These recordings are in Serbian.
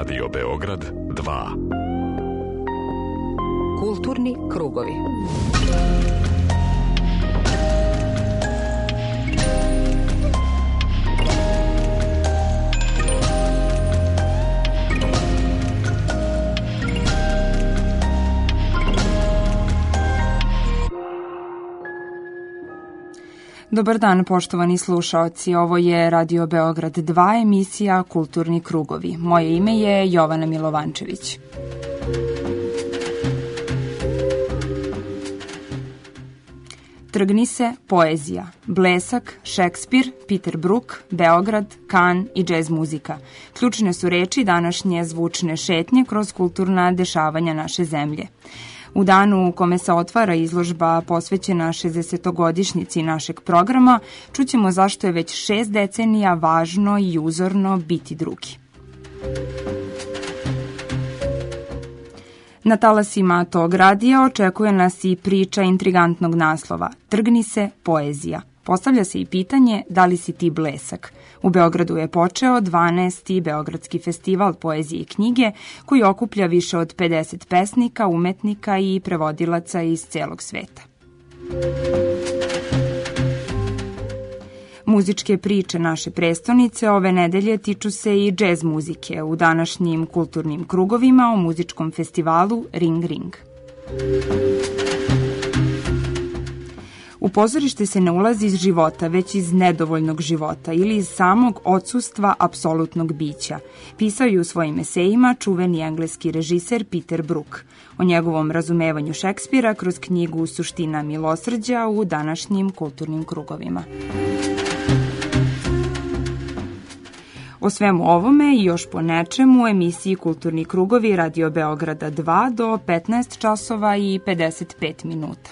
Radio Beograd 2. Kulturni krugovi. Dobar dan, poštovani slušaoci. Ovo je Radio Beograd 2, emisija Kulturni krugovi. Moje ime je Jovana Milovančević. Trgni se, poezija, Blesak, Šekspir, Peter Brook, Beograd, Kan i džez muzika. Ključne su reči današnje zvučne šetnje kroz kulturna dešavanja naše zemlje. U danu u kome se otvara izložba posvećena 60-godišnjici našeg programa, čućemo zašto je već 6 decenija važno i uzorno biti drugi. Na talasima tog radija očekuje nas i priča intrigantnog naslova Trgni se, poezija. Postavlja se i pitanje da li si ti blesak. U Beogradu je počeo 12. Beogradski festival poezije i knjige koji okuplja više od 50 pesnika, umetnika i prevodilaca iz celog sveta. Muzičke priče naše prestonice ove nedelje tiču se i džez muzike u današnjim kulturnim krugovima o muzičkom festivalu Ring Ring. U pozorište se ne ulazi iz života, već iz nedovoljnog života ili iz samog odsustva apsolutnog bića. Pisao je u svojim esejima čuveni engleski režiser Peter Brook o njegovom razumevanju Šekspira kroz knjigu Suština milosrđa u današnjim kulturnim krugovima. O svemu ovome i još po nečemu u emisiji Kulturni krugovi Radio Beograda 2 do 15 časova i 55 minuta.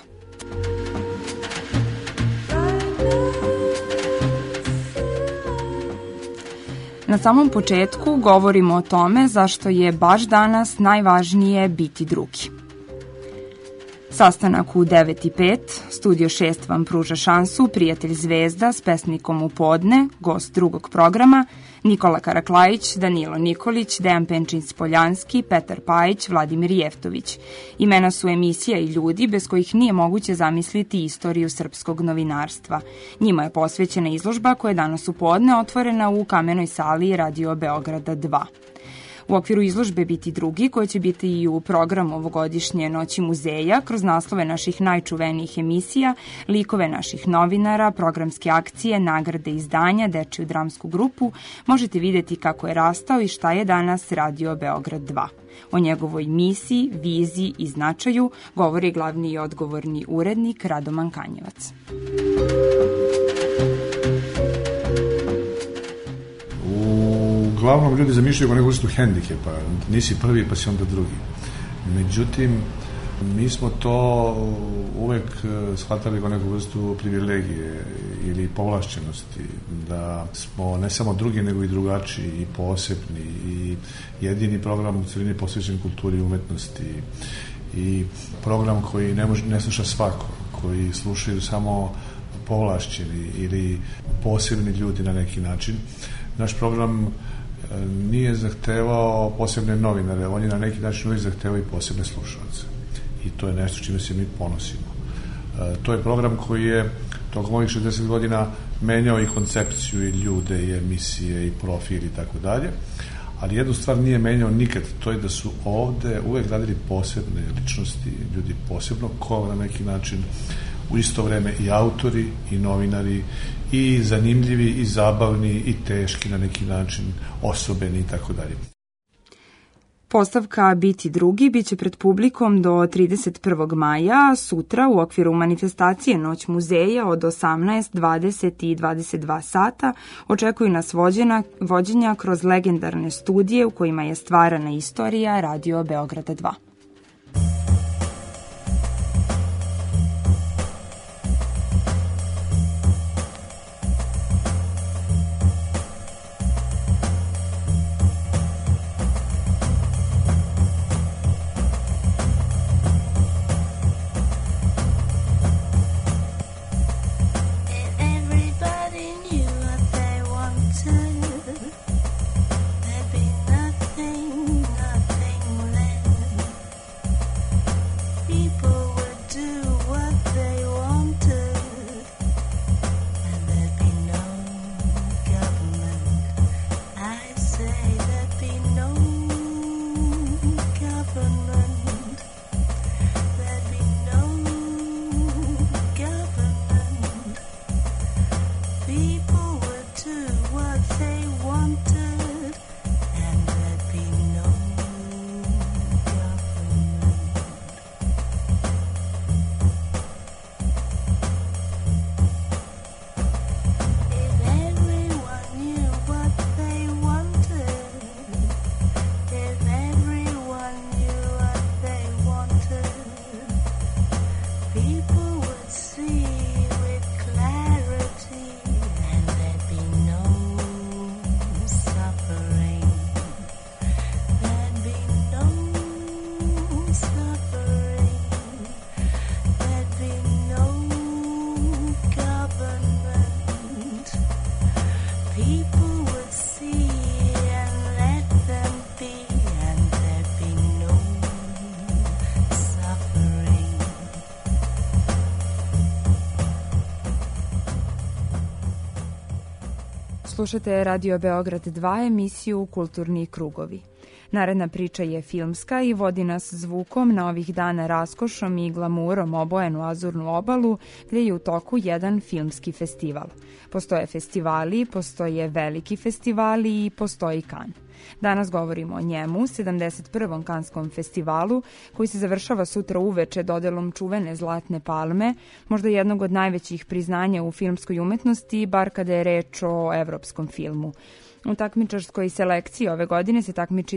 Na samom početku govorimo o tome zašto je baš danas najvažnije biti drugi. Sastanak u 9:05, Studio 6 vam pruža šansu, Prijatelj zvezda s pesnikom u podne, gost drugog programa, Nikola Karaklajić, Danilo Nikolić, Dejan Penčin-Spoljanski, Petar Pajić, Vladimir Jeftović. Imena su emisija i ljudi bez kojih nije moguće zamisliti istoriju srpskog novinarstva. Njima je posvećena izložba koja je danas u podne otvorena u kamenoj sali Radio Beograda 2. U okviru izložbe Biti drugi, koja će biti i u programu ovogodišnje Noći muzeja, kroz naslove naših najčuvenijih emisija, likove naših novinara, programske akcije, nagrade izdanja, dečiju dramsku grupu, možete vidjeti kako je rastao i šta je danas Radio Beograd 2. O njegovoj misiji, viziji i značaju govori glavni i odgovorni urednik Radoman Kanjevac. Uglavnom ljudi zamišljaju kao neku vrstu hendikepa, nisi prvi pa si onda drugi. Međutim, mi smo to uvek shvatali kao neku vrstu privilegije ili povlašćenosti, da smo ne samo drugi nego i drugačiji i posebni i jedini program u celini posvećen kulturi i umetnosti i program koji ne sluša svako, koji slušaju samo povlašćeni ili posebni ljudi na neki način. Naš program nije zahtevao posebne novinare, on je na neki način uvijek zahtevao i posebne slušalce. I to je nešto čime se mi ponosimo. To je program koji je tokom ovih 60 godina menjao i koncepciju i ljude i emisije i profil i tako dalje, ali jednu stvar nije menjao nikad, to je da su ovde uvek radili posebne ličnosti, ljudi posebno ko na neki način u isto vreme i autori i novinari i zanimljivi i zabavni i teški na neki način, osobeni i tako dalje. Postavka Biti drugi biće pred publikom do 31. maja, a sutra u okviru manifestacije Noć muzeja od 18, 20 i 22 sata očekuju nas vođenja kroz legendarne studije u kojima je stvarana istorija Radio Beograda 2. There'd be nothing Slušate Radio Beograd 2, emisiju Kulturni krugovi. Naredna priča je filmska i vodi nas zvukom na ovih dana raskošom i glamurom obojenu Azurnu obalu, gdje je u toku jedan filmski festival. Postoje festivali, postoje veliki festivali i postoji Kan. Danas govorimo o njemu, 71. Kanskom festivalu, koji se završava sutra uveče dodelom čuvene Zlatne palme, možda jednog od najvećih priznanja u filmskoj umetnosti, bar kada je reč o evropskom filmu. U takmičarskoj selekciji ove godine se takmiči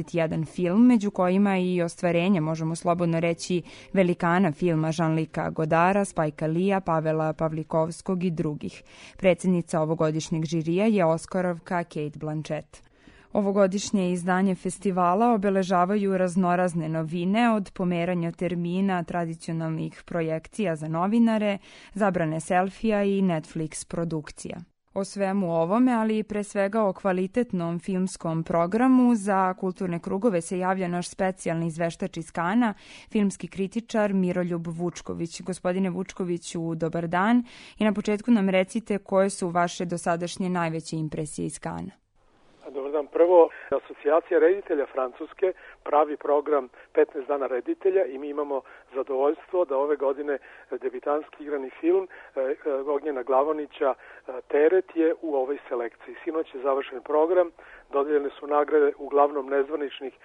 21 film, među kojima i ostvarenje, možemo slobodno reći, velikana filma Jean-Luca Godara, Spajka Lija, Pavela Pavlikovskog i drugih. Predsjednica ovogodišnjeg žirija je Oskarovka Cate Blanchett. Ovogodišnje izdanje festivala obeležavaju raznorazne novine, od pomeranja termina tradicionalnih projekcija za novinare, zabrane selfija i Netflix produkcija. O svemu ovome, ali i pre svega o kvalitetnom filmskom programu, za kulturne krugove se javlja naš specijalni izveštač iz Kana, filmski kritičar Miroljub Vučković. Gospodine Vučkoviću, dobar dan i na početku nam recite koje su vaše dosadašnje najveće impresije iz Kana. Dobar dan. Prvo, Asocijacija reditelja Francuske pravi program 15 dana reditelja i mi imamo zadovoljstvo da ove godine debitanski igrani film Ognjena Glavonića Teret je u ovoj selekciji. Sinoć je završen program, dodeljene su nagrade uglavnom nezvaničnih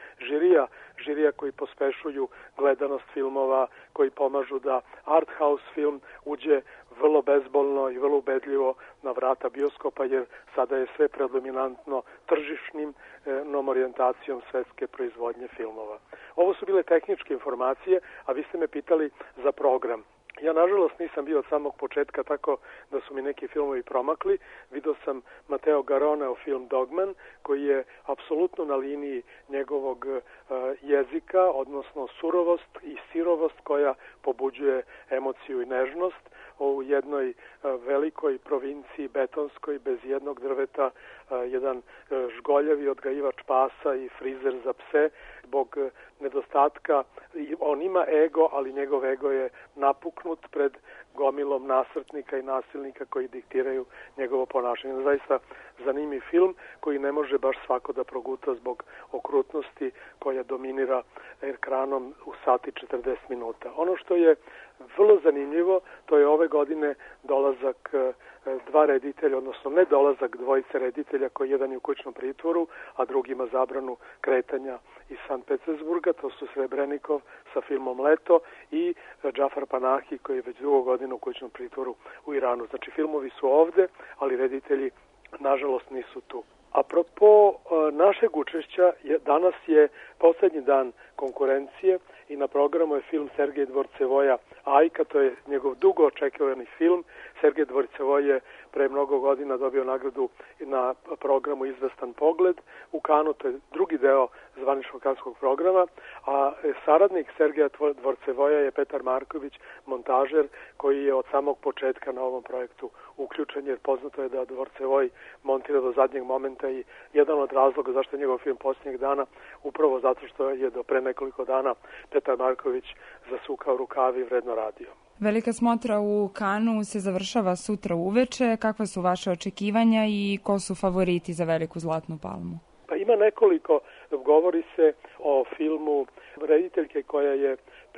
žirija koji pospešuju gledanost filmova, koji pomažu da art house film uđe vrlo bezbolno i vrlo ubedljivo na vrata bioskopa, jer sada je sve predominantno tržišnim orijentacijom svetske proizvodnje filmova. Ovo su bile tehničke informacije, a vi ste me pitali za program. Ja, nažalost, nisam bio od samog početka, tako da su mi neki filmovi promakli. Vidio sam Mateo Garoneo film Dogman, koji je apsolutno na liniji njegovog jezika, odnosno surovost i sirovost koja pobuđuje emociju i nežnost. U jednoj velikoj provinciji betonskoj, bez jednog drveta, jedan žgoljavi odgajivač pasa i frizer za pse, zbog nedostatka, on ima ego, ali njegov ego je napuknut pred gomilom nasrtnika i nasilnika koji diktiraju njegovo ponašanje. Zaista zanimljiv film koji ne može baš svako da proguta zbog okrutnosti koja dominira ekranom u sati 40 minuta. Ono što je vrlo zanimljivo, to je ove godine dolazak dva reditelja, odnosno ne dolazak dvojice reditelja, koji jedan je u kućnom pritvoru, a drugi ima zabranu kretanja iz Sankt Petersburga, to su Srebrenikov sa filmom Leto i Džafar Panahi, koji je već drugu godinu u kućnom pritvoru u Iranu. Znači, filmovi su ovde, ali reditelji nažalost nisu tu. Apropo našeg učešća, danas je poslednji dan konkurencije i na programu je film Sergej Dvorcevoja Ajka, to je njegov dugo očekivani film. Sergej Dvorcevoj je pre mnogo godina dobio nagradu na programu Izvestan pogled u Kanu, to je drugi deo zvaničnog kanskog programa, a saradnik Sergeja Dvorcevoja je Petar Marković, montažer, koji je od samog početka na ovom projektu uključen, jer poznato je da Dvorcevoj montira do zadnjeg momenta i jedan od razloga zašto je njegov film posljednjeg dana, upravo zato što je do pre nekoliko dana Petar Marković zasukao rukavi i vredno radio. Velika smotra u Kanu se završava sutra uveče. Kakva su vaše očekivanja i ko su favoriti za veliku Zlatnu palmu? Pa ima nekoliko, govori se o filmu rediteljke koja je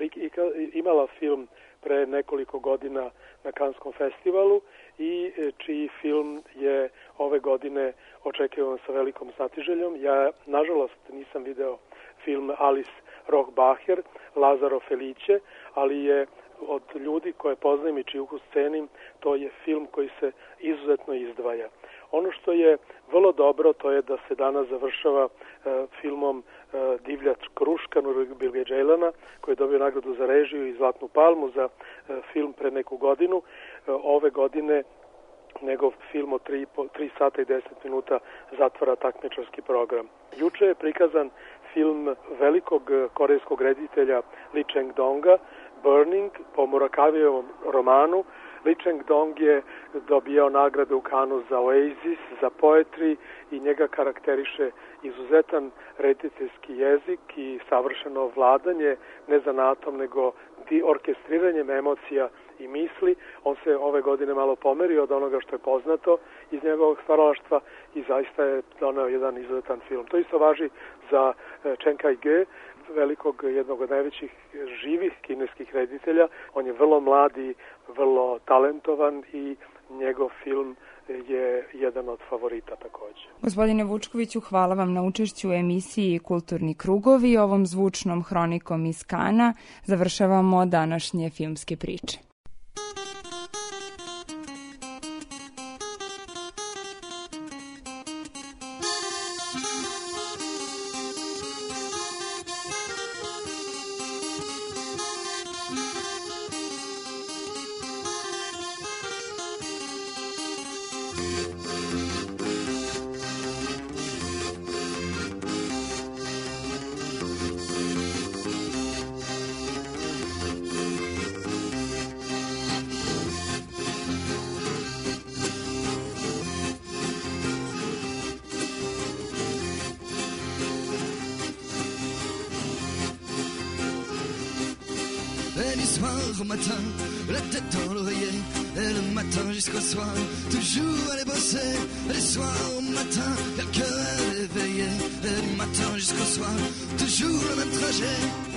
imala film pre nekoliko godina na Kanskom festivalu i čiji film je ove godine očekivan sa velikom znatiželjom. Ja, nažalost, nisam video film Alice Rohbacher, Lazaro Felice, ali je od ljudi koje poznajem i čiju cenim, to je film koji se izuzetno izdvaja. Ono što je vrlo dobro, to je da se danas završava filmom Divljač Kruška Nurulbirge Ceylan'a, koji je dobio nagradu za režiju i Zlatnu palmu za film pre neku godinu. Ove godine njegov film od 3 sata i 10 minuta zatvara takmičarski program. Juče je prikazan film velikog korejskog reditelja Lee Chang-donga, Burning, po Murakavijevom romanu. Lee Chang-dong je dobijao nagrade u Kanu za Oasis, za Poetry i njega karakteriše izuzetan rediteljski jezik i savršeno vladanje, ne zanatom, nego orkestriranjem emocija i misli. On se ove godine malo pomerio od onoga što je poznato iz njegovog stvaralaštva i zaista je doneo jedan izuzetan film. To isto važi za Chen Kai-ge, velikog, jednog od najvećih živih kineskih reditelja. On je vrlo mladi, vrlo talentovan i njegov film je jedan od favorita takođe. Gospodine Vučkoviću, hvala vam na učešću u emisiji Kulturni krugovi. Ovom zvučnom hronikom iz Kana završavamo današnje filmske priče. Et du soir au matin, la tête dans l'oreiller, et le matin jusqu'au soir, toujours aller bosser. Et du soir au matin, quelques heures éveillées, et du matin jusqu'au soir, toujours le même trajet.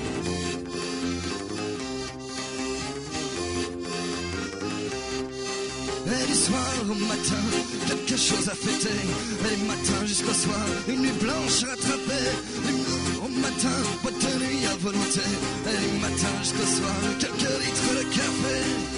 Et du soir au matin, quelque chose à fêter. Et du matin jusqu'au soir, une nuit blanche à rattraper. Au matin, boîte de nuit à volonté. Et du matin jusqu'au soir, quelques litres de café.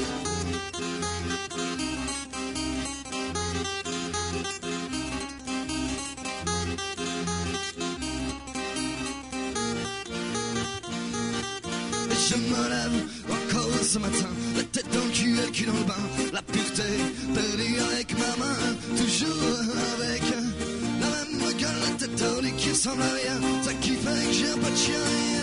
Et je me lève encore ce matin, la tête dans le cul et le cul dans le bain. La pureté perdue avec ma main, toujours avec la même gueule, la tête dans le qui ressemble à rien. Ça qui fait que j'ai un pas de chien.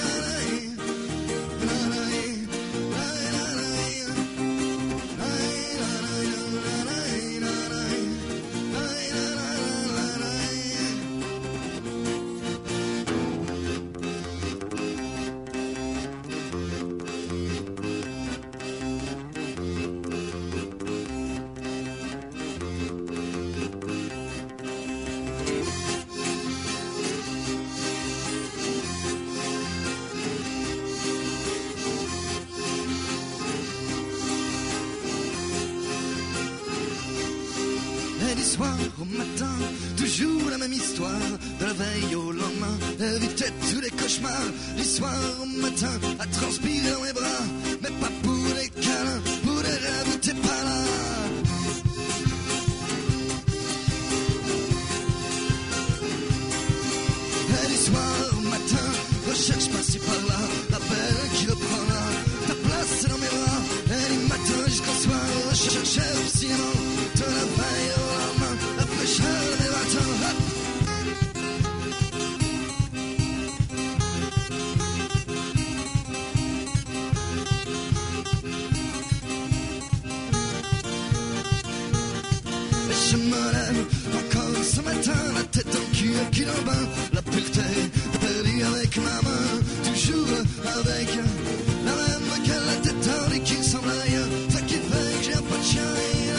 Et du soir au matin, toujours la même histoire. De la veille au lendemain, éviter tous les cauchemars. Du soir au matin, à transpirer dans les bras. Mais pas pour les câlins, pour les rêves où t'es pas là. Et du soir au matin, recherche par-ci par-là, la belle qui reprendra ta place dans mes bras. Et du matin jusqu'au soir, recherche obstinément de la veille au lendemain, la fraîcheur de mes matins. Et je me lève encore ce matin, la tête dans le cul, le cul dans le bain. La pureté perdue avec ma main, toujours avec la même gueule, la tête dans le cul, semble à rien. Ça qui fait que j'ai un pas de chien.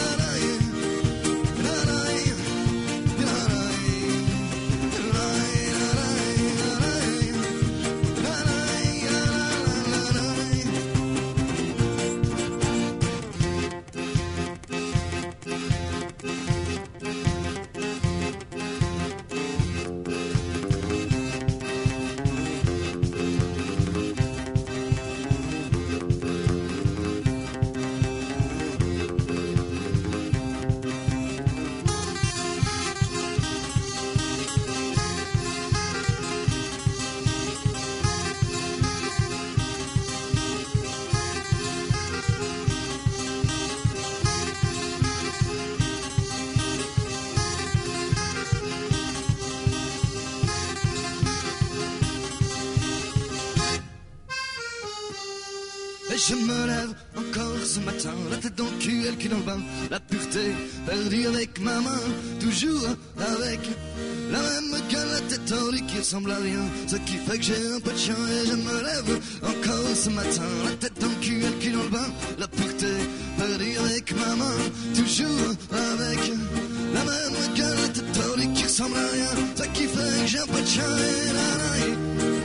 Et je me lève encore ce matin, la tête dans le cul et le cul dans le bain. La pureté perdue avec ma main, toujours avec La même gueule, la tête tordue qui ressemble à rien. Ce qui fait que j'ai un peu de chien et je me lève encore ce matin. La tête dans le cul et le cul dans le bain. La pureté perdue avec ma main. Toujours avec la même gueule, la tête tordue qui ressemble à rien. Ce qui fait que j'ai un peu de chien et la naïe.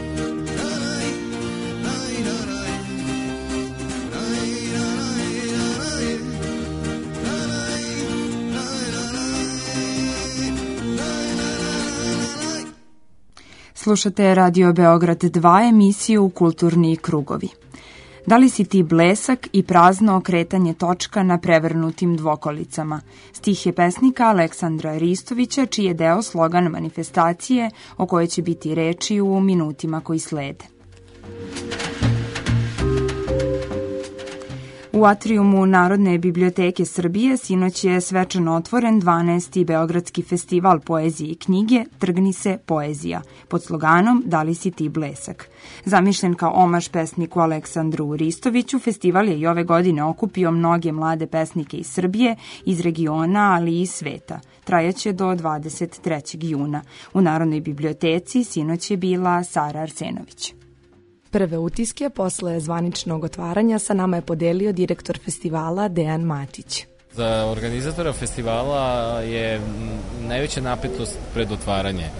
Slušate Radio Beograd 2, emisiju Kulturni krugovi. Da li si ti blesak i prazno okretanje točka na prevrnutim dvokolicama? Stih je pesnika Aleksandra Ristovića, čiji je deo slogan manifestacije o kojoj će biti reči u minutima koji slede. U atrijumu Narodne biblioteke Srbije sinoć je svečano otvoren 12. Beogradski festival poezije i knjige Trgni se poezija, pod sloganom Da li si ti blesak. Zamišljen kao omaž pesniku Aleksandru Ristoviću, festival je i ove godine okupio mnoge mlade pesnike iz Srbije, iz regiona, ali i iz sveta. Trajaće do 23. juna. U Narodnoj biblioteci sinoć je bila Sara Arsenović. Prve utiske posle zvaničnog otvaranja sa nama je podelio direktor festivala Dejan Matić. Za organizatora festivala je najveća napetost pred otvaranje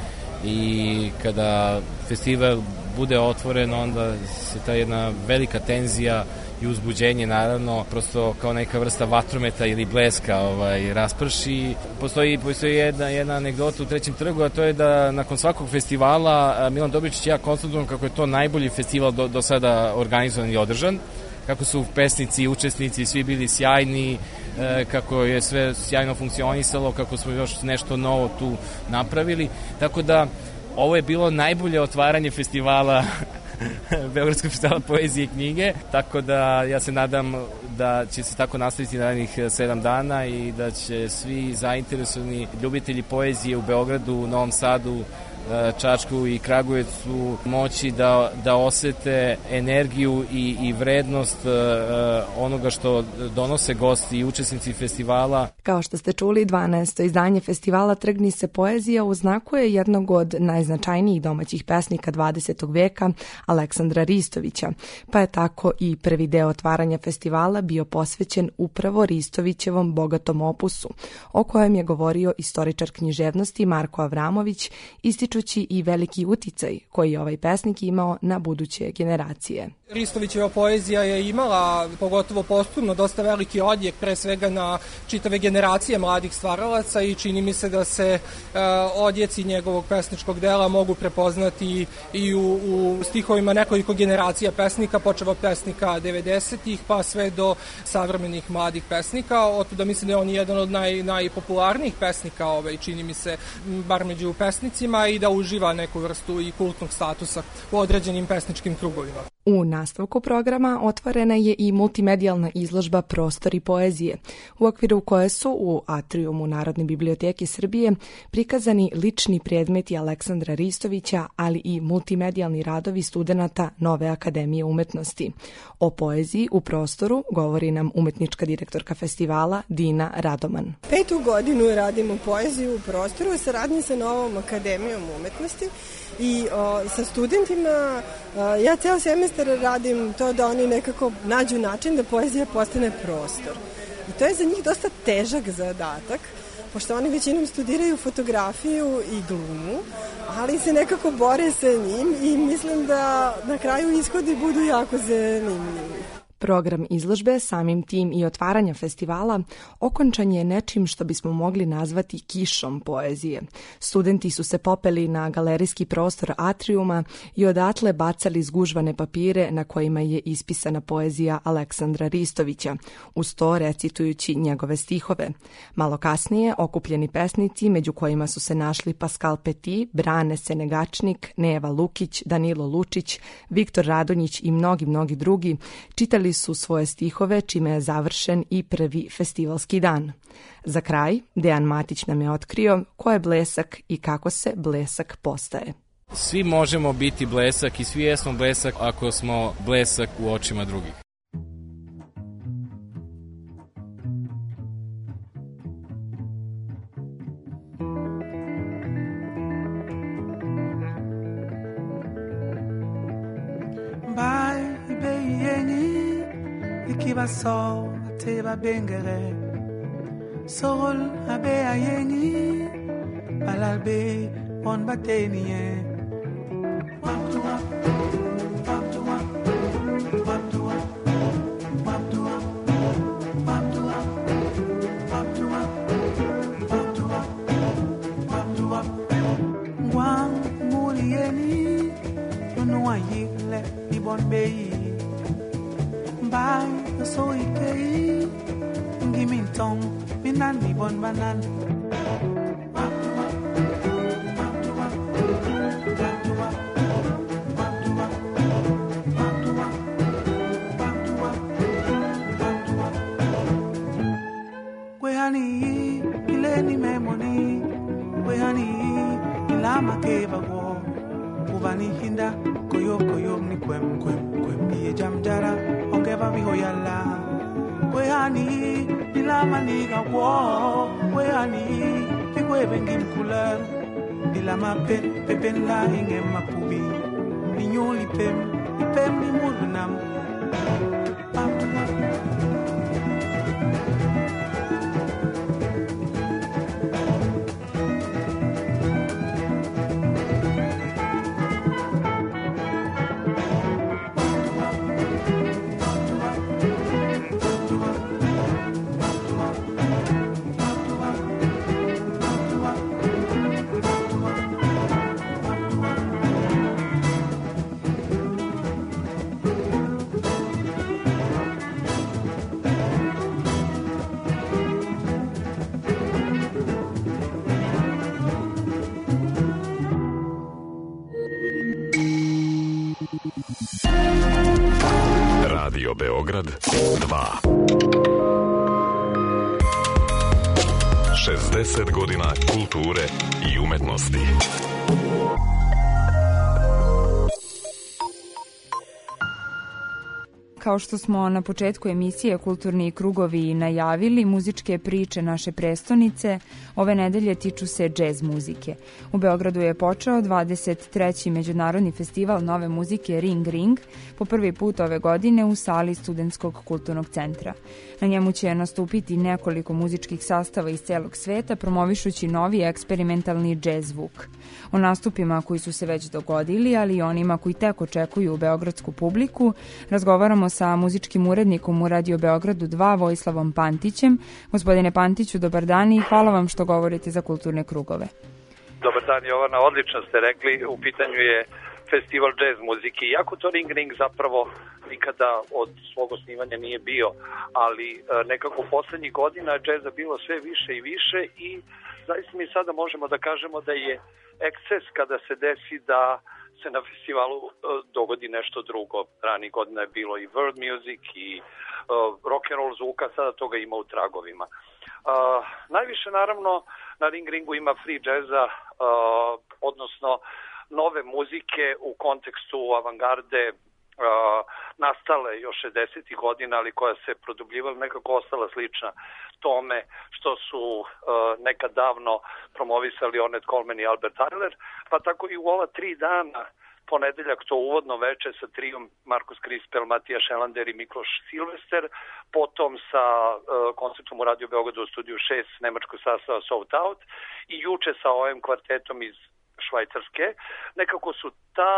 i kada festival bude otvoren, onda se ta jedna velika tenzija i uzbuđenje, naravno, prosto kao neka vrsta vatrometa ili bleska rasprši. Postoji jedna anegdota u Trećem trgu, a to je da nakon svakog festivala Milan Dobričić i ja konstatujem kako je to najbolji festival do sada organizovan i održan, kako su pesnici i učesnici svi bili sjajni, kako je sve sjajno funkcionisalo, kako smo još nešto novo tu napravili. Tako da ovo je bilo najbolje otvaranje festivala Beogradskog festivala poezije i knjige, tako da ja se nadam da će se tako nastaviti narednih 7 dana i da će svi zainteresovani ljubitelji poezije u Beogradu, Novom Sadu, Čačku i Kragujevcu moći da osete energiju i vrednost onoga što donose gosti i učesnici festivala. Kao što ste čuli, 12. izdanje festivala Trgni se poezija u znaku je jednog od najznačajnijih domaćih pesnika 20. veka, Aleksandra Ristovića, pa je tako i prvi deo otvaranja festivala bio posvećen upravo Ristovićevom bogatom opusu, o kojem je govorio istoričar književnosti Marko Avramović, ističući i veliki uticaj koji je ovaj pesnik imao na buduće generacije. Ristovićeva poezija je imala, pogotovo posthumno, dosta veliki odjek, pre svega na čitave generacije mladih stvaralaca i čini mi se da se odjeci njegovog pesničkog dela mogu prepoznati i u stihovima nekoliko generacija pesnika, počeo od pesnika 90-ih pa sve do savremenih mladih pesnika. Otuda mislim da je on jedan od najpopularnijih pesnika, čini mi se, bar među pesnicima, i da uživa neku vrstu i kultnog statusa u određenim pesničkim krugovima. U nastavku programa otvorena je i multimedijalna izložba Prostori poezije, u okviru koje su u atrijumu Narodne biblioteke Srbije prikazani lični predmeti Aleksandra Ristovića, ali i multimedijalni radovi studenata Nove akademije umetnosti. O poeziji u prostoru govori nam umetnička direktorka festivala Dina Radoman. 5. godinu radimo poeziju u prostoru u saradnji sa Novom akademijom umetnosti i sa studentima. Ja ceo semestar radim to da oni nekako nađu način da poezija postane prostor. I to je za njih dosta težak zadatak, pošto oni većinom studiraju fotografiju i glumu, ali se nekako bore sa njim i mislim da na kraju ishodi budu jako zanimljivi. Program izložbe, samim tim i otvaranja festivala, okončan je nečim što bismo mogli nazvati kišom poezije. Studenti su se popeli na galerijski prostor atrijuma i odatle bacali zgužvane papire na kojima je ispisana poezija Aleksandra Ristovića, uz to recitujući njegove stihove. Malo kasnije, okupljeni pesnici, među kojima su se našli Pascal Petit, Brane Senegačnik, Neva Lukić, Danilo Lučić, Viktor Radonjić i mnogi drugi, čitali su svoje stihove, čime je završen i prvi festivalski dan. Za kraj, Dejan Matić nam je otkrio ko je blesak i kako se blesak postaje. Svi možemo biti blesak i svi jesmo blesak ako smo blesak u očima drugih. Ateba so, ateba bengere. Sorol abe ayengi. Balalbe on batenye. Waptua, waptua, waptua, waptua, waptua, waptua, waptua, waptua. Wang mulieni, unua yile ibon beyi. Bye, so ikei, ngimintong, minan ibon banan. Hinda koyo koyo ni kwem kwem kwem ye jamjara ongeva bihoyala kwehani dilama ni gawo kwehani fikwe bengim kular dilama pen la ingem mapubi ninyoli pem ni mulunam Radio Beograd 2. 60 godina kulture i umetnosti. Kao što smo na početku emisije Kulturni krugovi najavili, muzičke priče naše prestonice ove nedelje tiču se džez muzike. U Beogradu je počeo 23. Međunarodni festival nove muzike Ring Ring po prvi put ove godine u sali Studentskog kulturnog centra. Na njemu će nastupiti nekoliko muzičkih sastava iz celog sveta, promovišući novi eksperimentalni džez zvuk. O nastupima koji su se već dogodili, ali i onima koji tek očekuju u beogradsku publiku, razgovaramo sa muzičkim urednikom u Radio Beogradu 2, Vojislavom Pantićem. Gospodine Pantiću, dobar dan i hvala vam što govorite za kulturne krugove. Dobar dan, Jovana, odlično ste rekli, u pitanju je festival džez muzike. Iako to Ring Ring zapravo nikada od svog osnivanja nije bio, ali nekako poslednjih godina džeza bilo sve više i više i zaista mi sada možemo da kažemo da je eksces kada se desi da se na festivalu dogodi nešto drugo. Ranih godina je bilo i world music i rock and roll zvuka, sada toga ima u tragovima. Najviše naravno na Ring Ringu ima free džeza, odnosno nove muzike u kontekstu avangarde, nastale još 60. godina, ali koja se produbljivala, nekako ostala slična tome što su nekad davno promovisali Ornette Coleman i Albert Tyler, pa tako i u ova 3 dana, ponedeljak to uvodno veče sa trijom Markus Krispel, Matija Šelander i Mikloš Silvester, potom sa koncertom u Radio Beogradu u studiju 6 nemačkog sastava Sold Out i juče sa ovim kvartetom iz Švajcarske. Nekako su ta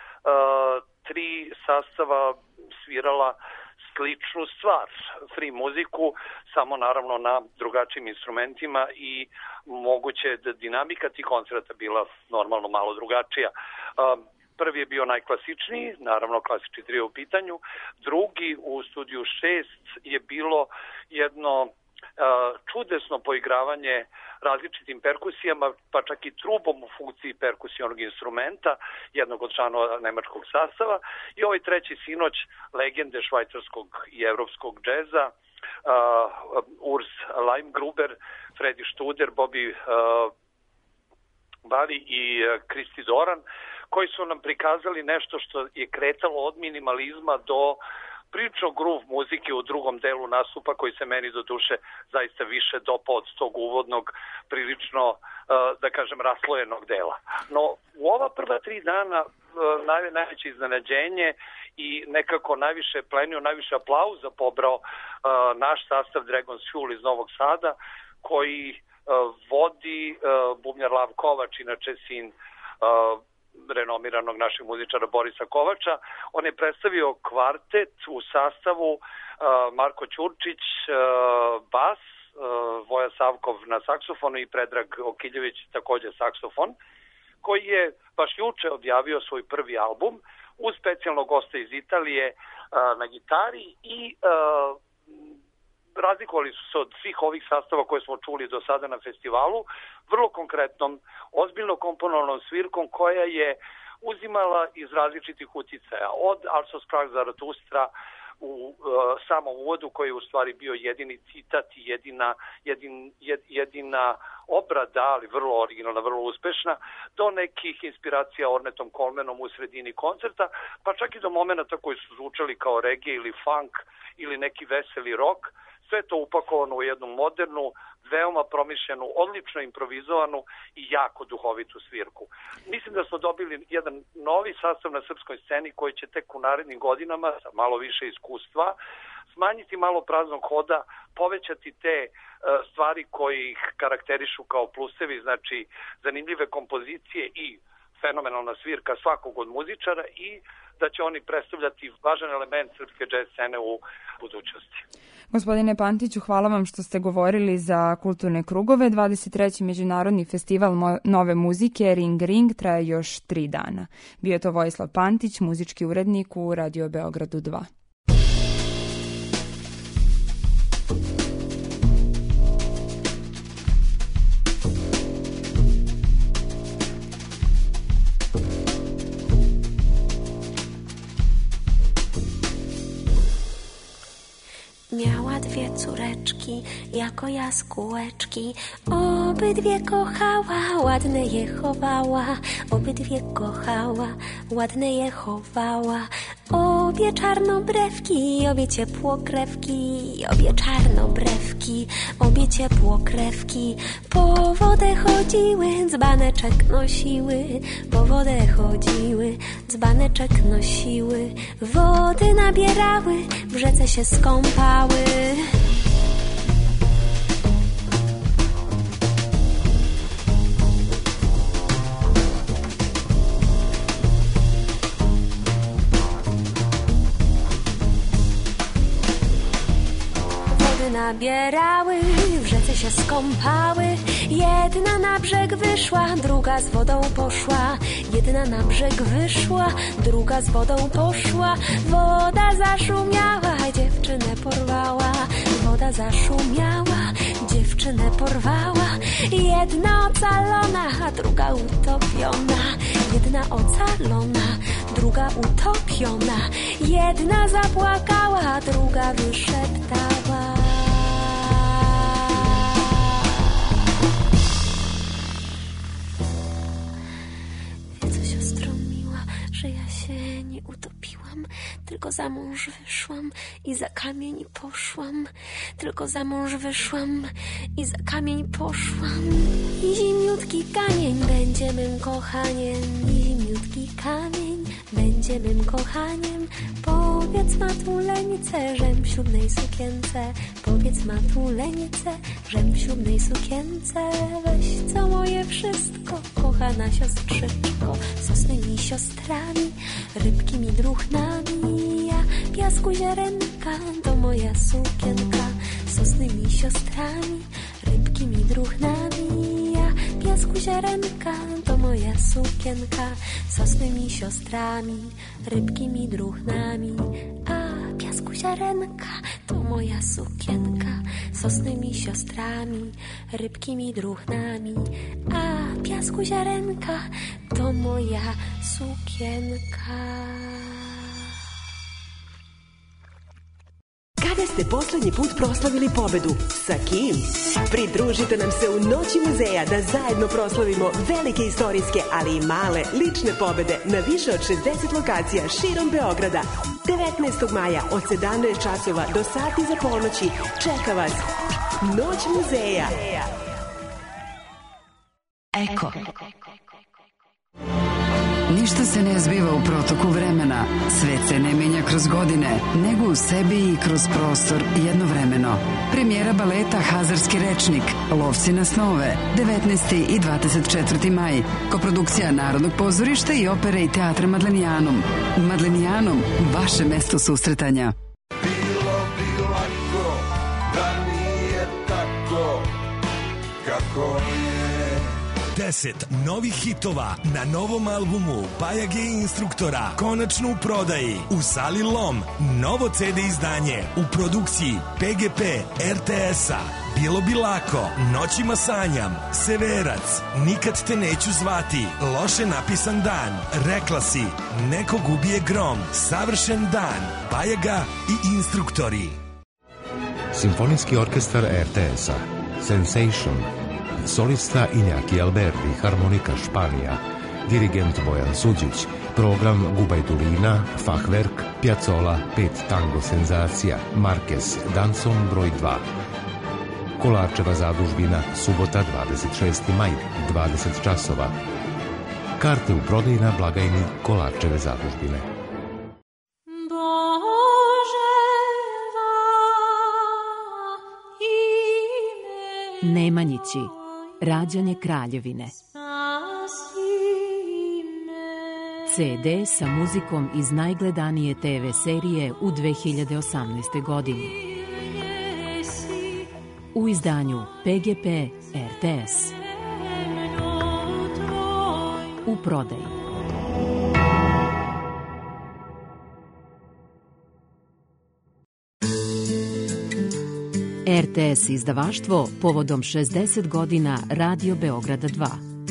3 sastava svirala sličnu stvar, free muziku, samo naravno na drugačijim instrumentima i moguće da dinamika tih koncerta bila normalno malo drugačija. Prvi je bio najklasičniji, naravno klasični trio u pitanju. Drugi u studiju 6 je bilo jedno čudesno poigravanje različitim perkusijama, pa čak i trubom u funkciji perkusionog instrumenta, jednog od članova nemačkog sastava. I ovaj treći sinoć legende švajcarskog i evropskog džeza, Urs Leimgruber, Freddy Studer, Bobby Bari i Kristi Doran, koji su nam prikazali nešto što je kretalo od minimalizma do prilično groove muzike u drugom delu nastupa koji se meni do duše zaista više dopao od tog uvodnog, prilično, da kažem, raslojenog dela. No, u ova prva 3 dana najveće iznenađenje i nekako najviše plenio, najviše aplauza pobrao naš sastav Dragon's Fuel iz Novog Sada, koji vodi bubnjar Lav Kovač, inače sin renomiranog našeg muzičara Borisa Kovača. On je predstavio kvartet u sastavu Marko Ćurčić, bas, Voja Savkov na saksofonu i Predrag Okiljević takođe saksofon, koji je baš juče objavio svoj prvi album uz specijalnog gosta iz Italije na gitari i razlikovali su se od svih ovih sastava koje smo čuli do sada na festivalu, vrlo konkretnom, ozbiljno komponovanom svirkom koja je uzimala iz različitih uticaja, od Alsos Prag Zaratustra u samom uvodu, koji je u stvari bio jedini citat i jedina obrada, ali vrlo originalna, vrlo uspešna, do nekih inspiracija Ornetom Colemanom u sredini koncerta, pa čak i do momenta koji su zvučali kao reggae ili funk ili neki veseli rock, sve to upakovano u jednu modernu, veoma promišljenu, odlično improvizovanu i jako duhovitu svirku. Mislim da smo dobili jedan novi sastav na srpskoj sceni koji će tek u narednim godinama, sa malo više iskustva, smanjiti malo praznog hoda, povećati te stvari koji ih karakterišu kao plusevi, znači zanimljive kompozicije i fenomenalna svirka svakog od muzičara i da će oni predstavljati važan element srpske jazz scene u budućnosti. Gospodine Pantiću, hvala vam što ste govorili za kulturne krugove. 23. Međunarodni festival nove muzike Ring Ring traje još 3 dana. Bio je to Vojislav Pantić, muzički urednik u Radio Beogradu 2. Miała 2 córeczki, jako jaskółeczki, obydwie kochała, ładne je chowała, obydwie kochała, ładne je chowała. Obie czarnobrewki, obie ciepłokrewki, obie czarnobrewki, obie ciepłokrewki, po wodę chodziły, dzbaneczek nosiły, po wodę chodziły, dzbaneczek nosiły, wody nabierały, w rzece się skąpały. Nabierały, w rzece się skąpały. Jedna na brzeg wyszła, druga z wodą poszła. Jedna na brzeg wyszła, druga z wodą poszła. Woda zaszumiała, dziewczynę porwała. Woda zaszumiała, dziewczynę porwała. Jedna ocalona, a druga utopiona. Jedna ocalona, druga utopiona. Jedna zapłakała, druga wyszeptała. Że ja się nie utopiłam, tylko za mąż wyszłam i za kamień poszłam. Tylko za mąż wyszłam i za kamień poszłam. I zimniutki kamień będzie mym kochaniem. I zimniutki kamień będzie mym kochaniem. Powiedz matulenice, żem w ślubnej sukience. Powiedz matulenice, żem w ślubnej sukience. Weź co moje wszystko, kochana siostrzyczko, sosnymi siostrami, rybki mi druchnami. Ja piasku ziarenka, to moja sukienka, sosnymi siostrami, rybki mi druchnami. Ja piasku ziarenka, to moja sukienka, sosnymi siostrami, rybki mi druchnami. A piasku ziarenka, to moja sukienka, sosnymi siostrami, rybki mi druchnami. A piasku ziarenka, to moja sukienka. ste poslednji put proslavili pobedu? Sa kim? Pridružite nam se u Noći muzeja da zajedno proslavimo velike istorijske, ali i male lične pobede na više od 60 lokacija širom Beograda. 19. maja od 17 časova do sati za ponoći čeka vas Noć muzeja. Eko. Ništa se ne zbiva u protoku vremena, svet se ne menja kroz godine, nego u sebi i kroz prostor jednovremeno. Premijera baleta Hazarski rečnik, Lovci na snove, 19. i 24. maj, koprodukcija Narodnog pozorišta i opere i teatra Madlenijanum. Madlenijanum, vaše mesto susretanja. Bilo bi lako da nije tako kako je. 10 novih hitova na novom albumu Bajage Instruktora konačno u prodaji u sali Lom. Novo CD izdanje u produkciji PGP RTS-a. Bilo bi lako, Noćima sanjam, Severac, Nikad te neću zvati, Loše napisan dan, Rekla si, Nekog ubije grom, Savršen dan, Bajaga i Instruktori. Simfonijski orkestar RTS-a, Sensation, solista Iñaki Alberti, harmonika Španija, dirigent Bojan Suđić, program Gubajdulina, Fachwerk, Piazzolla, 5 tango senzacija, Marquez, Danson broj 2. Kolarčeva zadužbina, subota 26. maj, 20 časova. Karte u prodaji na blagajni Kolarčeve zadužbine. Nemanjići, Rađanje kraljevine. CD sa muzikom iz najgledanije TV serije u 2018. godini. U izdanju PGP RTS. U prodaji. RTS izdavaštvo povodom 60 godina Radio Beograda 2.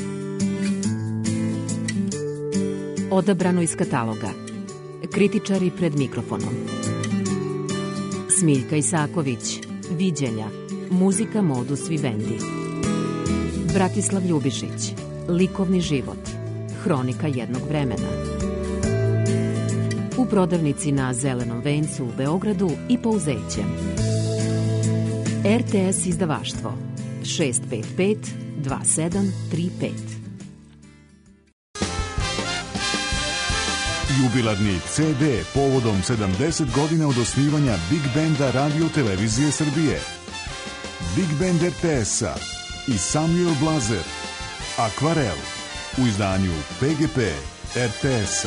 Odabrano iz kataloga. Kritičari pred mikrofonom. Smiljka Isaković, Viđenja, muzika Modus Vivendi. Bratislav Ljubišić, Likovni život, hronika jednog vremena. U prodavnici na Zelenom vencu u Beogradu i Pouzećem. RTS izdavaštvo 655 2735. Jubilarni CD povodom 70 godina od osnivanja Big Benda Radio Televizije Srbije. Big Band RTS-a i Samuel Blazer. Akvarel u izdanju PGP RTS-a.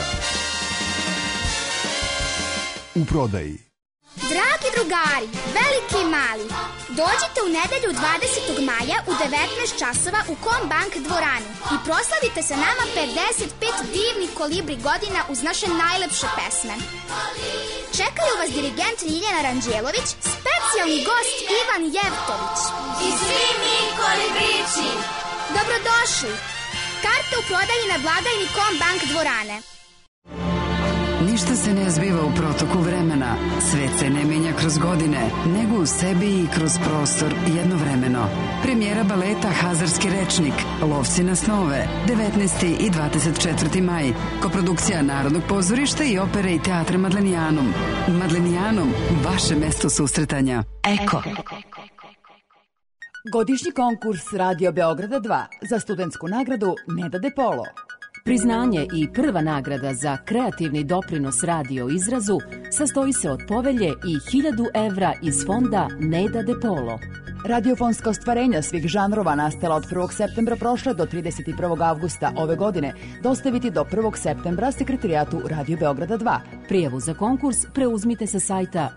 U prodaji. Dragi drugari, veliki i mali, dođite u nedelju 20. maja u 19 časova u Kombank dvoranu i proslavite sa nama 55 divnih kolibri godina uz naše najlepše pesme. Čekaju vas dirigent Ljiljana Ranđelović, specijalni gost Ivan Jevtović. I svi mi kolibrići. Dobrodošli! Karte u prodaji na blagajni Kombank dvorane. Ništa se ne zbiva u protoku vremena, svet se ne menja kroz godine, nego u sebi i kroz prostor jednovremeno. Premijera baleta Hazarski rečnik, Lovci na snove, 19. i 24. maj, koprodukcija Narodnog pozorišta i opere i teatra Madlenijanum. Madlenijanum, vaše mesto susretanja. Eko. Godišnji konkurs Radio Beograda 2 za studentsku nagradu Neda De Polo. Priznanje i prva nagrada za kreativni doprinos radio izrazu sastoji se od povelje i 1000 evra iz fonda Neda De Polo. Radiofonska ostvarenja svih žanrova nastala od 1. septembra prošle do 31. avgusta ove godine dostaviti do 1. septembra Sekretarijatu Radio Beograda 2. Prijavu za konkurs preuzmite sa sajta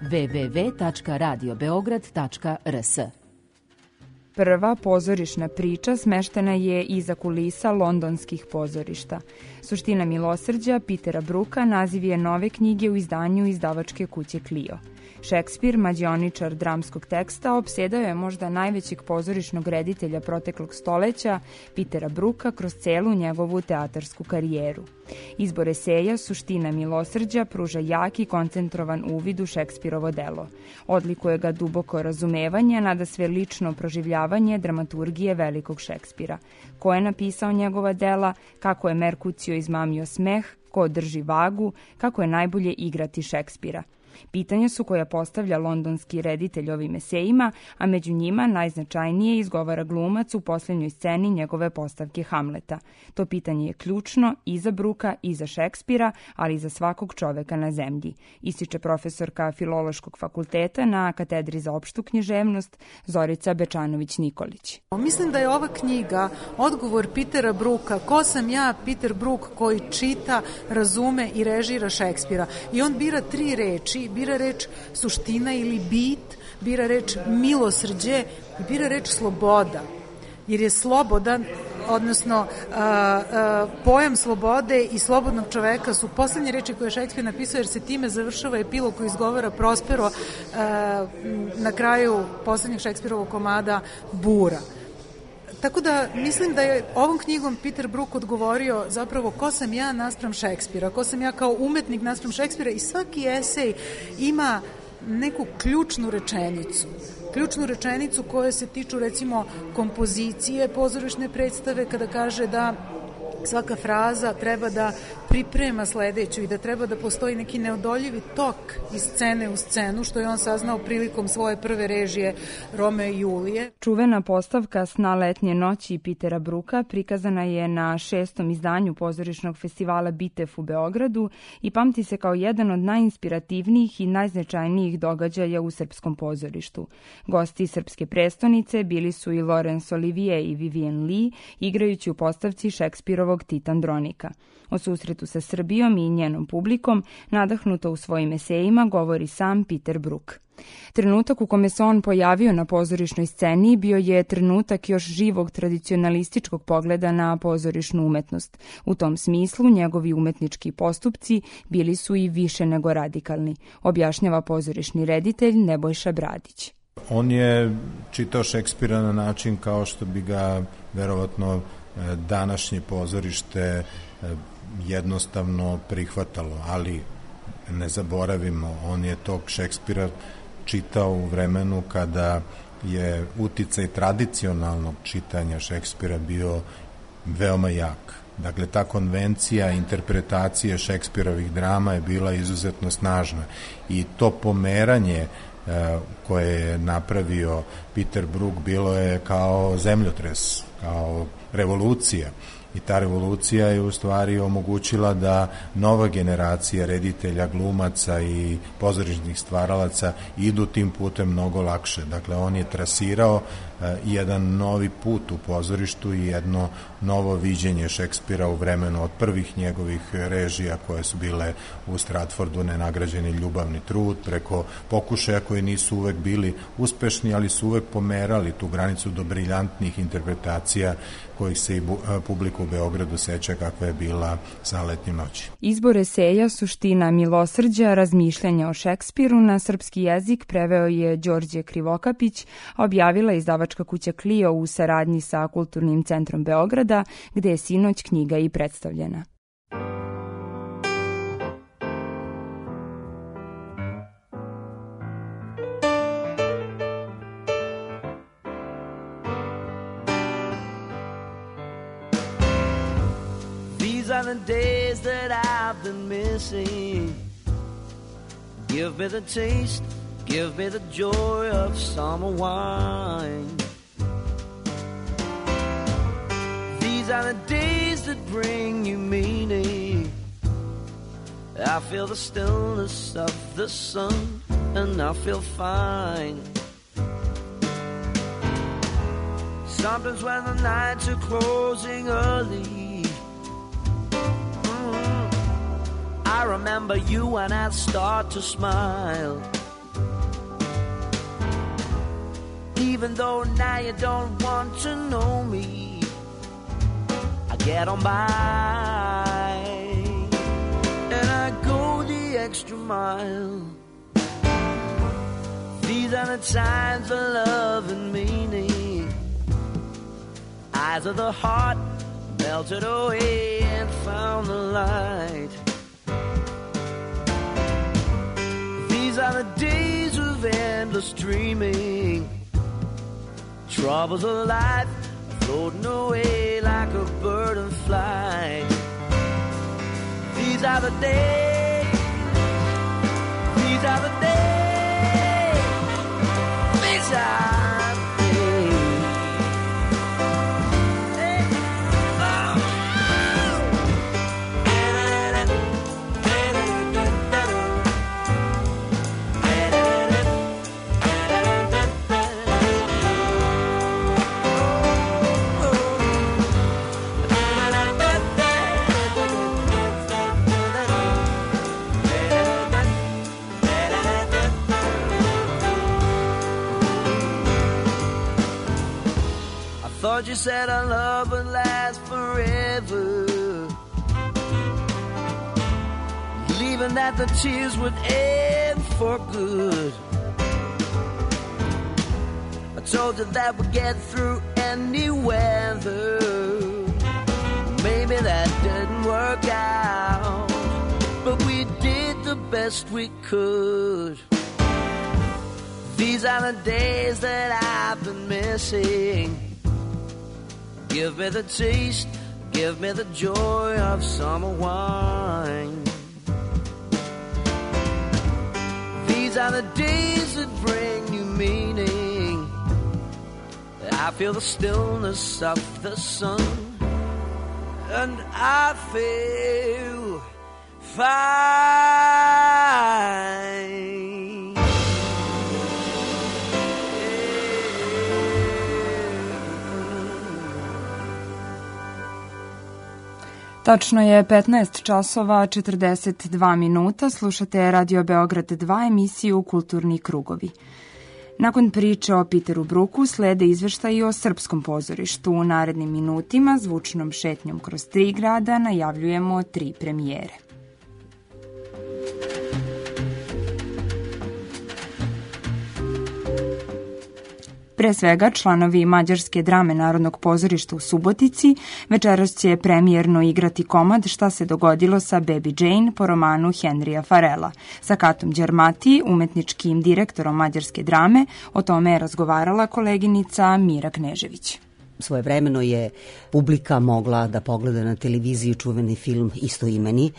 www.radiobeograd.rs. Prva pozorišna priča smeštena je iza kulisa londonskih pozorišta. Suština milosrđa Petera Bruka naziv je nove knjige u izdanju izdavačke kuće Clio. Šekspir, mađioničar dramskog teksta, opsedao je možda najvećeg pozorišnog reditelja proteklog stoleća, Petera Brooka, kroz celu njegovu teatarsku karijeru. Izbor eseja Suština milosrđa pruža jak i koncentrovan uvid u Šekspirovo delo. Odlikuje ga duboko razumevanje, nadasve lično proživljavanje dramaturgije velikog Šekspira. Ko je napisao njegova dela, kako je Merkucio izmamio smeh, ko drži vagu, kako je najbolje igrati Šekspira. Pitanja su koja postavlja londonski reditelj ovim esejima, a među njima najznačajnije izgovara glumac u posljednjoj sceni njegove postavke Hamleta. To pitanje je ključno i za Brooka i za Šekspira, ali i za svakog čoveka na zemlji, ističe profesorka Filološkog fakulteta na katedri za opštu književnost Zorica Bečanović-Nikolić. Mislim da je ova knjiga odgovor Petera Brooka, ko sam ja, Peter Brook, koji čita, razume i režira Šekspira. I on bira 3 reči, bira reč suština ili bit, bira reč milosrđe i bira reč sloboda. Jer je slobodan, odnosno pojam slobode i slobodnog čoveka su poslednje reči koje je Šekspir napisao, jer se time završava epilog koji izgovara Prospero na kraju poslednjeg Šekspirovog komada Bura. Tako da mislim da je ovom knjigom Peter Brook odgovorio zapravo ko sam ja naspram Šekspira, ko sam ja kao umetnik naspram Šekspira, i svaki esej ima neku ključnu rečenicu koje se tiču recimo kompozicije pozorišne predstave, kada kaže da svaka fraza treba da priprema sledeću i da treba da postoji neki neodoljivi tok iz scene u scenu, što je on saznao prilikom svoje prve režije Romeo i Julije. Čuvena postavka Sna letnje noći Petera Brooka prikazana je na 6. izdanju pozorišnog festivala Bitef u Beogradu i pamti se kao jedan od najinspirativnijih i najznačajnijih događaja u srpskom pozorištu. Gosti srpske prestonice bili su i Laurence Olivier i Vivien Leigh, igrajući u postavci Šekspirovog Tita Andronika. O susretu sa Srbijom i njenom publikom, nadahnuto u svojim esejima, govori sam Peter Brook. Trenutak u kome se on pojavio na pozorišnoj sceni bio je trenutak još živog tradicionalističkog pogleda na pozorišnu umetnost. U tom smislu njegovi umetnički postupci bili su i više nego radikalni, objašnjava pozorišni reditelj Nebojša Bradić. On je čitao Šekspira na način kao što bi ga verovatno današnje pozorište jednostavno prihvatalo, ali ne zaboravimo, on je tog Šekspira čitao u vremenu kada je uticaj tradicionalnog čitanja Šekspira bio veoma jak. Dakle, ta konvencija interpretacije Šekspirovih drama je bila izuzetno snažna i to pomeranje koje je napravio Peter Brook bilo je kao zemljotres, kao revolucija. I ta revolucija je u stvari omogućila da nova generacija reditelja, glumaca i pozorišnih stvaralaca idu tim putem mnogo lakše. Dakle, on je trasirao jedan novi put u pozorištu i jedno novo viđenje Šekspira u vremenu od prvih njegovih režija koje su bile u Stratfordu Nenagrađeni ljubavni trud, preko pokušaja koji nisu uvek bili uspešni, ali su uvek pomerali tu granicu do briljantnih interpretacija kojih se i publika u Beogradu seća kakva je bila sa Letnje noći. Izbor eseja Suština milosrđa, razmišljanja o Šekspiru na srpski jezik preveo je Đorđe Krivokapić, a objavila izdavačka kuća Clio u saradnji sa Kulturnim centrom Beograda, gde je sinoć knjiga i predstavljena. These are the days that I've been missing. Give me the taste, give me the joy of summer wine. These are the days that bring you meaning. I feel the stillness of the sun and I feel fine. Sometimes when the nights are closing early, I remember you and I start to smile. Even though now you don't want to know me, I get on by and I go the extra mile. These are the times for love and meaning. Eyes of the heart melted away and found the light. These are the days of endless dreaming. Troubles of life floating away like a bird in flight. These are the days. These are the days. These are. Thought you said our love would last forever, believing that the tears would end for good. I told you that we'd get through any weather. Maybe that didn't work out, but we did the best we could. These are the days that I've been missing. Give me the taste, give me the joy of summer wine. These are the days that bring you meaning. I feel the stillness of the sun, and I feel fine. Tačno je 15 časova 42 minuta, slušate Radio Beograd 2, emisiju Kulturni krugovi. Nakon priče o Peteru Brooku slede izveštaji o srpskom pozorištu. U narednim minutima zvučnom šetnjom kroz 3 grada najavljujemo 3 premijere. Pre svega, članovi mađarske drame Narodnog pozorišta u Subotici večeras će premijerno igrati komad Šta se dogodilo sa Baby Jane po romanu Henrya Farrella. Sa Katom Đermati, umetničkim direktorom mađarske drame, o tome je razgovarala koleginica Mira Knežević. Svojevremeno je publika mogla da pogleda na televiziji čuveni film istoimeni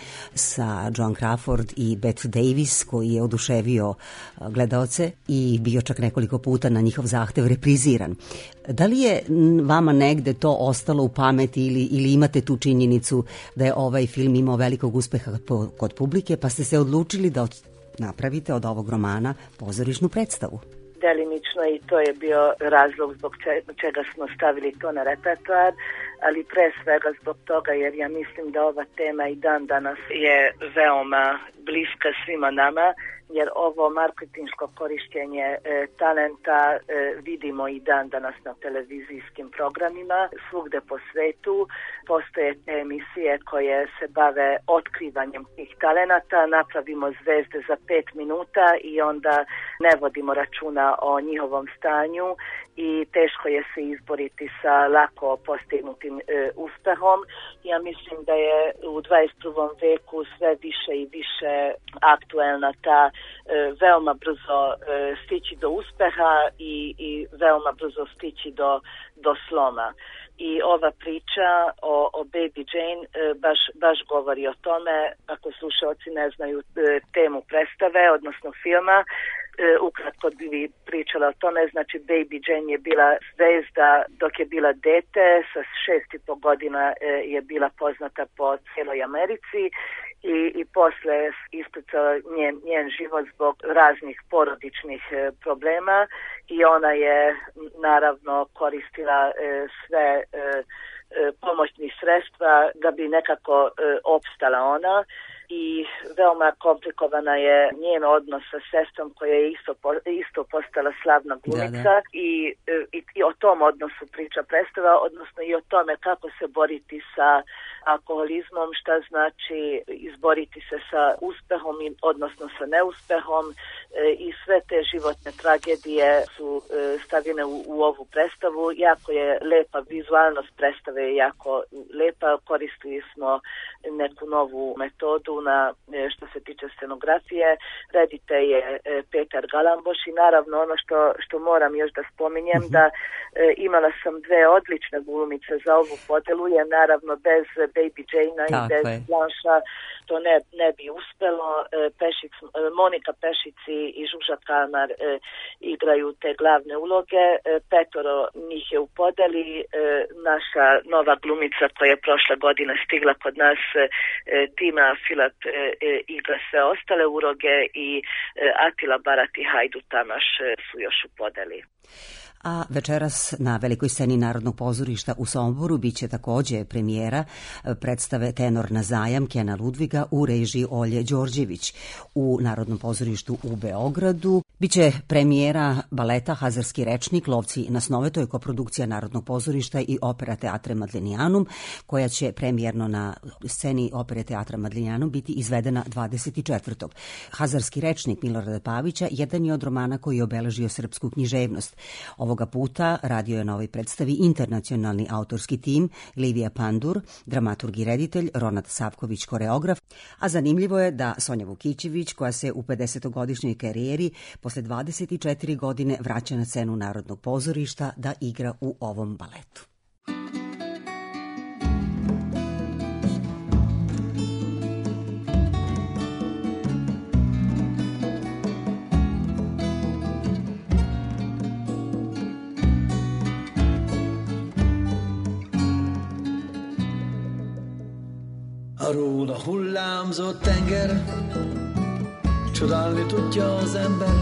sa Joan Crawford i Bette Davis, koji je oduševio gledaoce i bio čak nekoliko puta na njihov zahtev repriziran. Da li je vama negde to ostalo u pameti ili imate tu činjenicu da je ovaj film imao velikog uspeha kod publike, pa ste se odlučili da napravite od ovog romana pozorišnu predstavu? Delimično i to je bio razlog zbog čega smo stavili to na repertoar, ali pre svega zbog toga jer ja mislim da ova tema i dan danas je veoma bliska svima nama, jer ovo marketinško korišćenje talenta vidimo i dan danas na televizijskim programima. Svugde po svetu postoje emisije koje se bave otkrivanjem tih talenata, napravimo zvezde za 5 minuta i onda ne vodimo računa o njihovom stanju i teško je se izboriti sa lako postignutim uspehom. Ja mislim da je u 21. veku sve više i više aktuelna ta veoma brzo stići do uspeha i veoma brzo stići do sloma. I ova priča o Baby Jane baš govori o tome. Ako slušalci ne znaju temu predstave, odnosno filma, ukratko bi pričala o tome. Znači, Baby Jane je bila zvezda dok je bila dete, sa 6,5 godina je bila poznata po cijeloj Americi i posle ispucala njen život zbog raznih porodičnih problema i ona je naravno koristila sve pomoćni sredstva da bi nekako opstala ona. I veoma komplikovana je njen odnos sa sestrom koja je isto postala slavna glumica. I o tom odnosu priča predstava, odnosno i o tome kako se boriti sa alkoholizmom, šta znači izboriti se sa uspehom, odnosno sa neuspehom, i sve te životne tragedije su stavljene u ovu predstavu. Jako je lepa, vizualnost predstave je jako lepa, koristili smo neku novu metodu što se tiče scenografije. Reditelj je Petar Galamboš i naravno ono što moram još da spominjem, da imala sam dve odlične glumice za ovu podelu, jer naravno bez Baby Jane-a i bez Blanša to ne bi uspelo. Monika Pešici i Žuža Kalmar igraju te glavne uloge. 5 njih je u podeli. Naša nova glumica koja je prošle godine stigla kod nas, Tima Filip, igra sve ostale uloge i Atila Barat i Hajdu Tamaš su još u podeli. A večeras na velikoj sceni Narodnog pozorišta u Somboru biće takođe premijera predstave Tenor na zajam Kena Ludviga u režiji Olje Đorđević. U Narodnom pozorištu u Beogradu biće premijera baleta Hazarski rečnik Lovci na snove, to je koprodukcija Narodnog pozorišta i Opera Teatre Madlenianum, koja će premijerno na sceni Opere Teatra Madlenianum biti izvedena 24. Hazarski rečnik Milorada Pavića jedan je od romana koji je obeležio srpsku književnost. Ovoga puta radio je na ovoj predstavi internacionalni autorski tim Livija Pandur, dramaturg i reditelj, Ronat Savković, koreograf, a zanimljivo je da Sonja Vukićević, koja se u 50-godišnjoj karijeri posle 24 godine vraća na scenu Narodnog pozorišta da igra u ovom baletu. A róla hullámzó tenger, csodálni tudja az ember.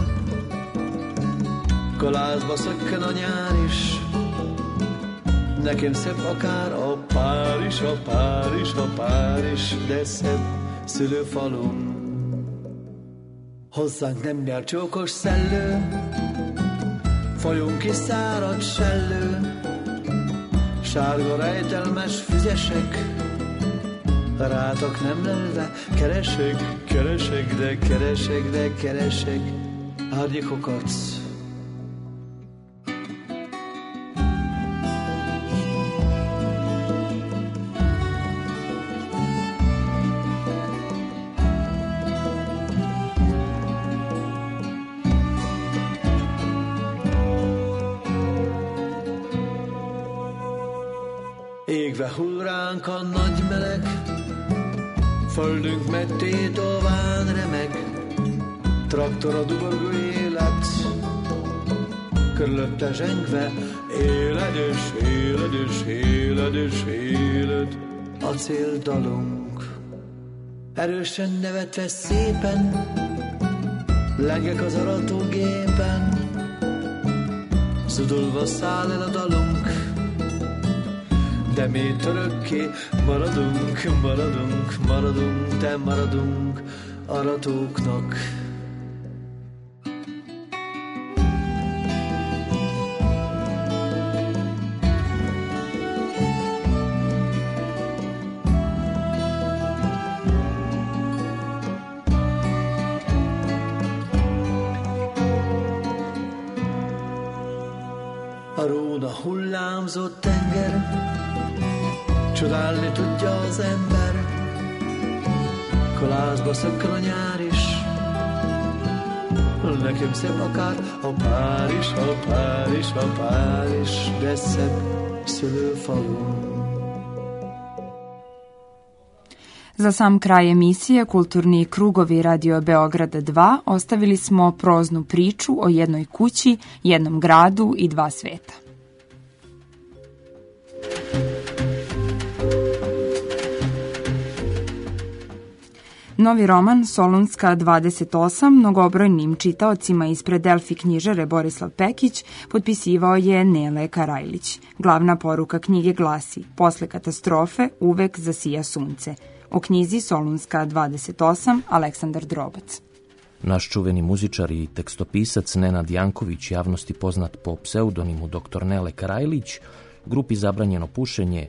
Galázba szökken a nyár is, nekem szebb akár a Párizs, a Párizs, a Párizs, de szebb szülőfalum. Hozzánk nem jár csókos szellő, folyunk ki szárad sellő, sárga rejtelmes füzesek, rátok nem lelve, keresek, keresek, de keresek, de keresek árnyékokat. Égve hull ránk a nagy meleg, földünk mettétován remeg, traktor a duborgó élet, körülötte zsengve, éledős, éledős, éledős, élet, acéldalunk. Erősen nevetve szépen, lengek az aratógépen, zudulva száll el a dalunk, de mi örökké maradunk, maradunk, maradunk, de maradunk aratóknak. A róna hullámzó tenger, csodálni tudja az ember, kolázba szökken a nyár is, nekem szebb akár a Párizs, a Párizs, a Párizs, de szebb szülőfalum. Za sam kraj emisije Kulturni krugovi Radio Beograda 2 ostavili smo proznu priču o jednoj kući, jednom gradu i dva sveta. Novi roman Solunska 28 mnogobrojnim čitaocima ispred Delfi knjižare Borislav Pekić potpisivao je Nele Karajlić. Glavna poruka knjige glasi: posle katastrofe uvek zasija sunce. O knjizi Solunska 28 Aleksandar Drobac. Naš čuveni muzičar i tekstopisac Nenad Janković, javnosti poznat po pseudonimu dr. Nele Karajlić, grupi Zabranjeno pušenje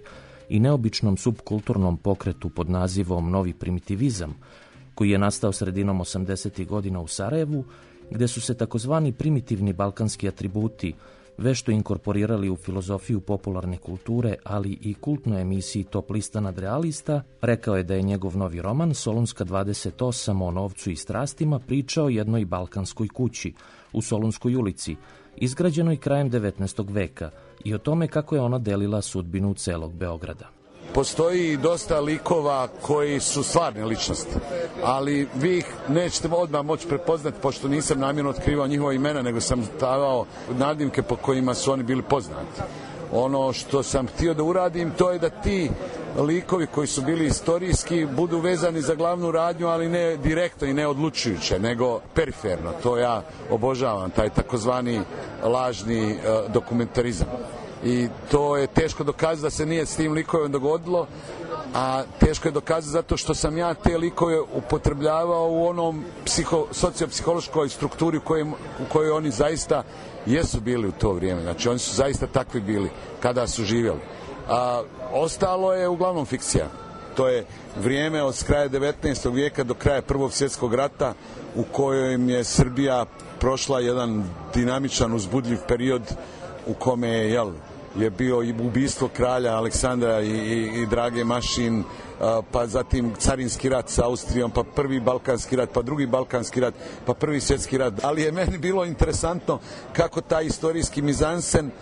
i neobičnom subkulturnom pokretu pod nazivom Novi primitivizam, koji je nastao sredinom 80. godina u Sarajevu, gde su se takozvani primitivni balkanski atributi vešto inkorporirali u filozofiju popularne kulture, ali i kultnoj emisiji Top lista nadrealista, rekao je da je njegov novi roman Solunska 28 o novcu i strastima pričao o jednoj balkanskoj kući u Solunskoj ulici, izgrađenoj krajem 19. veka, i o tome kako je ona delila sudbinu celog Beograda. Postoji dosta likova koji su stvarne ličnosti, ali vi ih nećete odmah moći prepoznati, pošto nisam namjerno otkrivao njihova imena, nego sam davao nadimke po kojima su oni bili poznati. Ono što sam htio da uradim, to je da ti likovi koji su bili istorijski budu vezani za glavnu radnju, ali ne direktno i ne odlučujuće, nego periferno. To ja obožavam, taj takozvani lažni dokumentarizam. I to je teško dokazati da se nije s tim likovima dogodilo, a teško je dokazati zato što sam ja te likove upotrebljavao u onom sociopsihološkoj strukturi u kojoj oni zaista jesu bili u to vrijeme. Znači oni su zaista takvi bili kada su živjeli. A ostalo je uglavnom fikcija. To je vrijeme od kraja 19. vijeka do kraja Prvog svjetskog rata, u kojem je Srbija prošla jedan dinamičan, uzbudljiv period u kome je bio i ubistvo kralja Aleksandra i Drage Mašin, pa zatim carinski rat sa Austrijom, pa prvi Balkanski rat, pa drugi Balkanski rat, pa prvi svjetski rat. Ali je meni bilo interesantno kako taj istorijski mizansen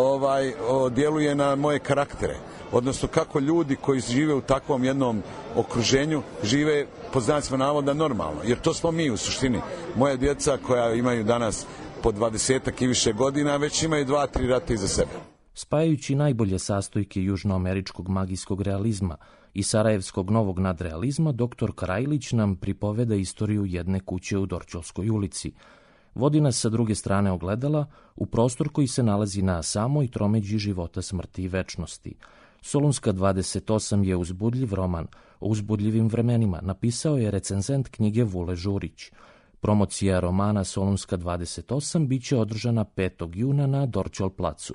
djeluje na moje karaktere. Odnosno kako ljudi koji žive u takvom jednom okruženju žive, po znacima navoda, normalno. Jer to smo mi u suštini. Moja djeca koja imaju danas po 20 i više godina već imaju 2-3 rata iza sebe. Spajajući najbolje sastojke južnoameričkog magijskog realizma i sarajevskog novog nadrealizma, dr. Karajlić nam pripoveda istoriju jedne kuće u Dorćolskoj ulici. Vodi nas sa druge strane ogledala u prostor koji se nalazi na samoj tromeđi života, smrti i večnosti. Solunska 28 je uzbudljiv roman o uzbudljivim vremenima, napisao je recenzent knjige Vule Žurić. Promocija romana Solunska 28 biće održana 5. juna na Dorćol placu.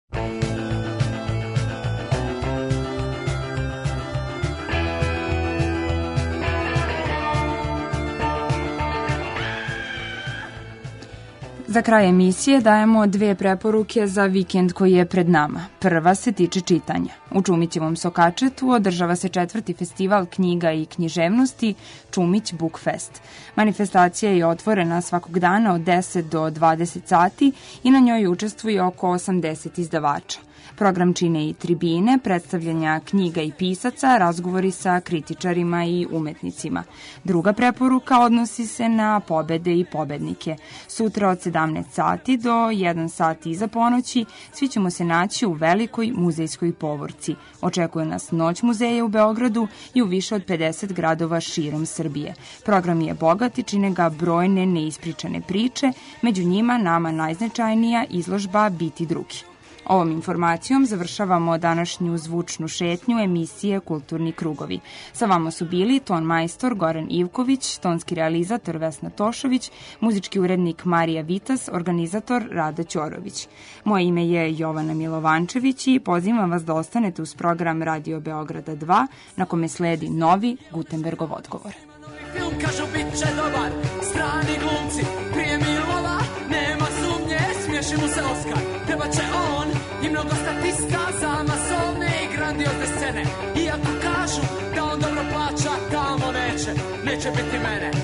Za kraj emisije dajemo 2 preporuke za vikend koji je pred nama. Prva se tiče čitanja. U Čumićevom Sokačetu održava se 4. festival knjiga i književnosti Čumić Book Fest. Manifestacija je otvorena svakog dana od 10 do 20 sati i na njoj učestvuje oko 80 izdavača. Program čine i tribine, predstavljanja knjiga i pisaca, razgovori sa kritičarima i umetnicima. Druga preporuka odnosi se na pobede i pobednike. Sutra od 17 sati do 1 sat iza ponoći svi ćemo se naći u velikoj muzejskoj povorci. Očekuje nas Noć muzeja u Beogradu i u više od 50 gradova širom Srbije. Program je bogat i čine ga brojne neispričane priče, među njima nama najznačajnija izložba Biti drugi. Ovom informacijom završavamo današnju zvučnu šetnju emisije Kulturni krugovi. Sa vama su bili ton majstor Goran Ivković, tonski realizator Vesna Tošović, muzički urednik Marija Vitas, organizator Rada Ćorović. Moje ime je Jovana Milovančević i pozivam vas da ostanete uz program Radio Beograda 2, na kome sledi novi Gutenbergov odgovor. Film kažu bit će dobar, strani glumci, prije Milova, nema sumnje, smiješi mu se Oskar, treba će on i mnogo statista za masovne i grandiozne scene. Iako kažu da on dobro plaća, tamo neće biti mene.